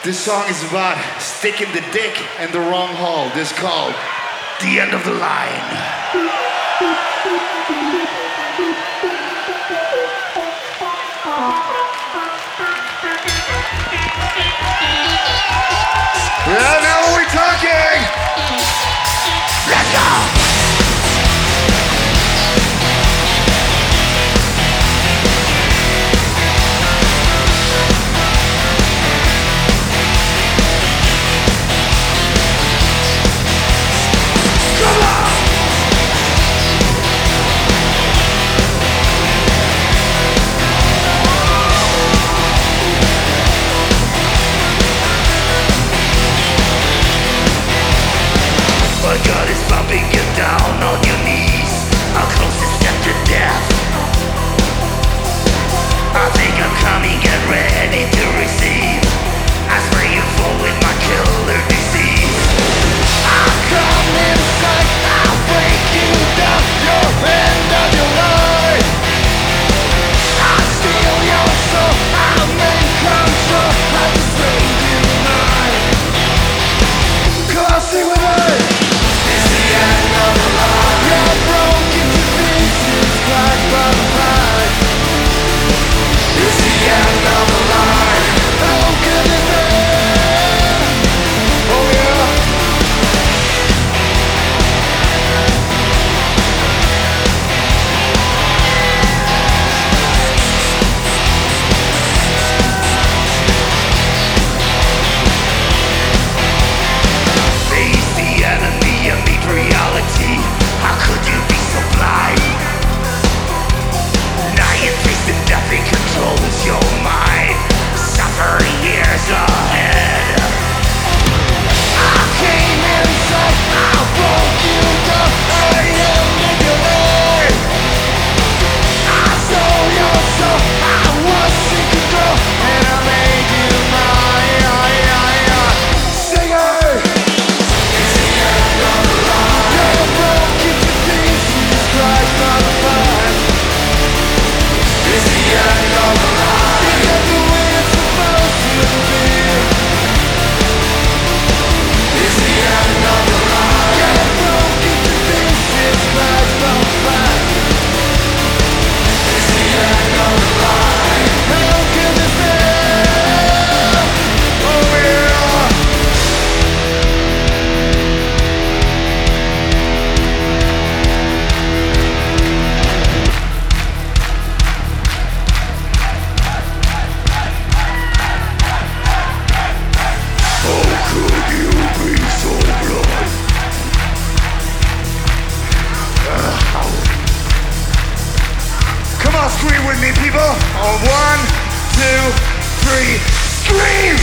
This song is about sticking the dick in the wrong hole. This is called The End of the Line. Yeah, now we're talking! Let's go! My God is bumping you down on your knees. Our closest step to death. I think I'm coming, get ready to receive. I spray you full with my killer disease. I'll come inside, I'll break you down. Your end of your life. I'll steal your soul, I'll make control. I'll save you mine. Come on, sing with me. How could you be so blind? Now you taste the death that controls your mind. Suffering years ahead. I came inside, I broke you down. I ended your life. I stole your soul, I was in control, and I made you mine. Sing it! It's the end of the line. You're broken to pieces, Christ on the fire. It's the end of the line. It's not the way it's supposed to be. It's the end of the line. You're broken to pieces, Christ on the fire. It's the end of the line. How can this be? Oh yeah. Come on, scream with me, people. On 1, 2, 3, scream!